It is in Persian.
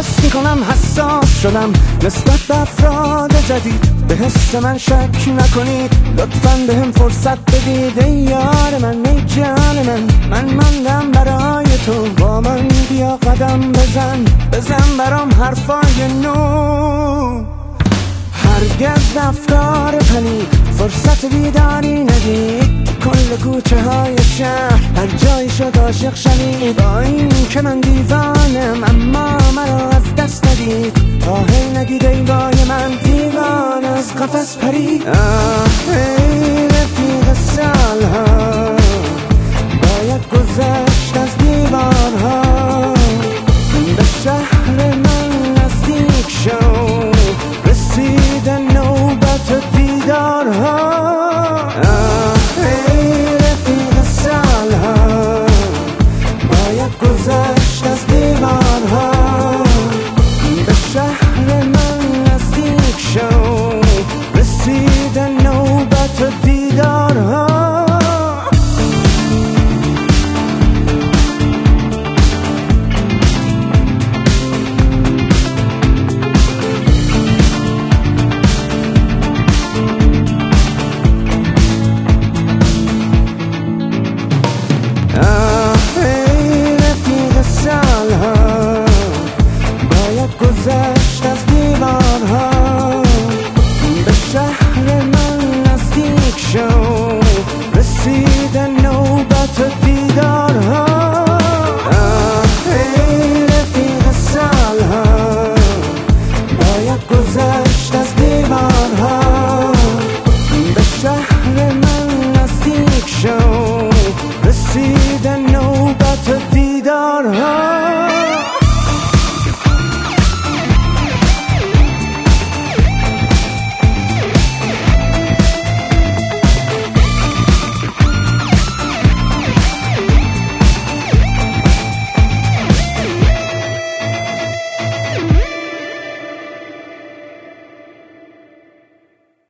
احساس میکنم حساس شدم نسبت به افراد جدید، به حس من شک نکنید، لطفاً به هم فرصت بدید. ای یار من، ای جان من مندم برای تو، با من بیا قدم بزن برام حرفای نو. هرگز به افکار پلید فرصت بیداری ندید، کل کوچه های شهر هر جایی شد عاشق شوید. با این که من دیوانم اما مرا از دست ندید، آهی نگید ای وای من دیوان از قفس پرید. ای رفیق سالها باید گذشت از دیوارها، به شهر من نزدیک شو، رسید نوبت دیدارها. ای رفیق سالها باید گذشت از دیوارها، به شهر من نزدیک شو، رسید نوبت دیدارها. گذشت از دیوارها، به شهر من نزدیک شو، رسید نوبت دیدارها. ای رفیق سالها باید گذشت از دیوارها، به شهر من نزدیک شو، رسید نوبت دیدارها.